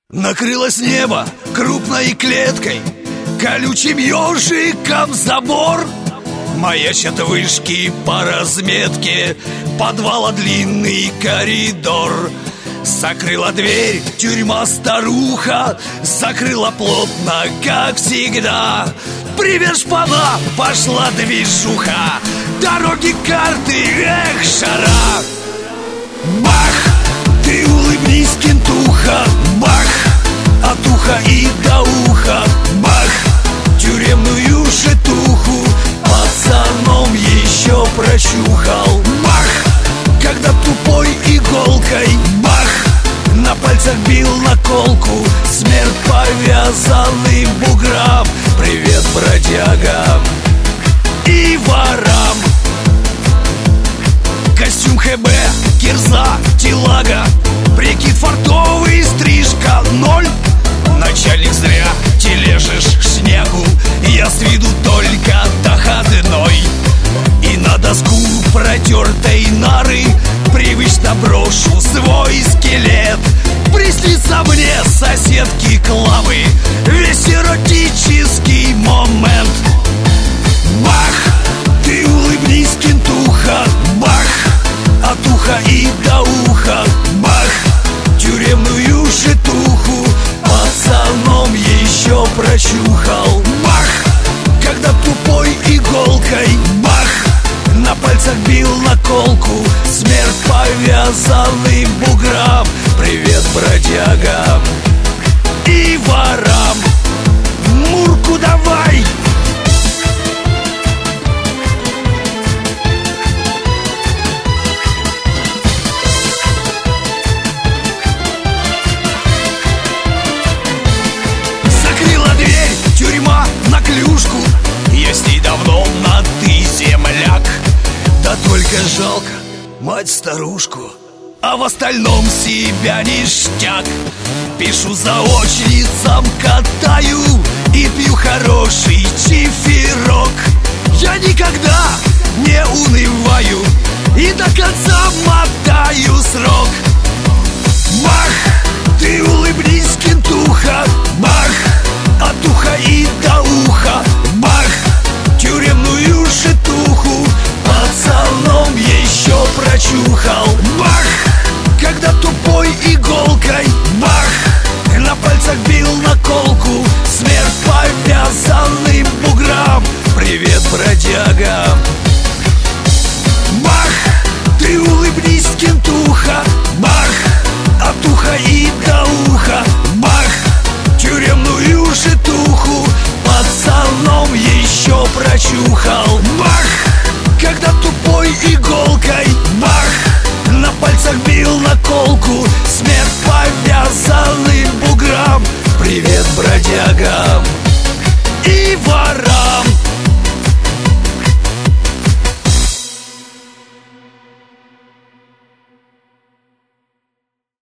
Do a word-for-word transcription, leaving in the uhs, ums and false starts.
Накрылось небо крупной клеткой, колючим ежиком забор. Маячат вышки по разметке, подвала длинный коридор. Закрыла дверь тюрьма-старуха, закрыла плотно, как всегда. Привет, шпана, пошла движуха, дороги, карты, эх, жара. Бах! Ты улыбнись, кентуха, бах! От уха и до уха, бах! Тюремную житуху пацаном еще прочухал, бах! Когда тупой иголкой, бах! На пальцах бил наколку, смерть повязанным буграм. Привет, бродягам и ворам. Костюм ХБ, кирза, телага, прикид фартовый, стрижка ноль. Начальник зря тележишь снегу, я с виду только доходной. И на доску протертой нары привычно брошу свой скелет. Приснится мне соседки Клавы весь эротический момент. Бах! Ты улыбнись, кентуха, бах! От уха и до уха, бах! Тюремную житуху пацаном еще прочухал, бах! Когда тупой иголкой, бах! На пальцах бил наколку, смерть повязанным буграм. Привет, бродягам и ворам. Мурку давай! Закрыла дверь тюрьма на клюшку, я с ней давно на ты, земляк. Да только жалко мать-старушку, а в остальном себя ништяк. Пишу заочницам, катаю и пью хороший чифирок. Я никогда не унываю и до конца мотаю срок. Бах! Ты улыбнись, кентуха, бах! От уха и до уха, бах! Тюремную житуху пацаном еще прочухал, бах! Когда тупой иголкой, бах! На пальцах бил наколку, смерть повязанным буграм. Привет, бродягам! Бах! Ты улыбнись, кентуха, бах! От уха и до уха, бах! Тюремную житуху пацаном еще прочухал.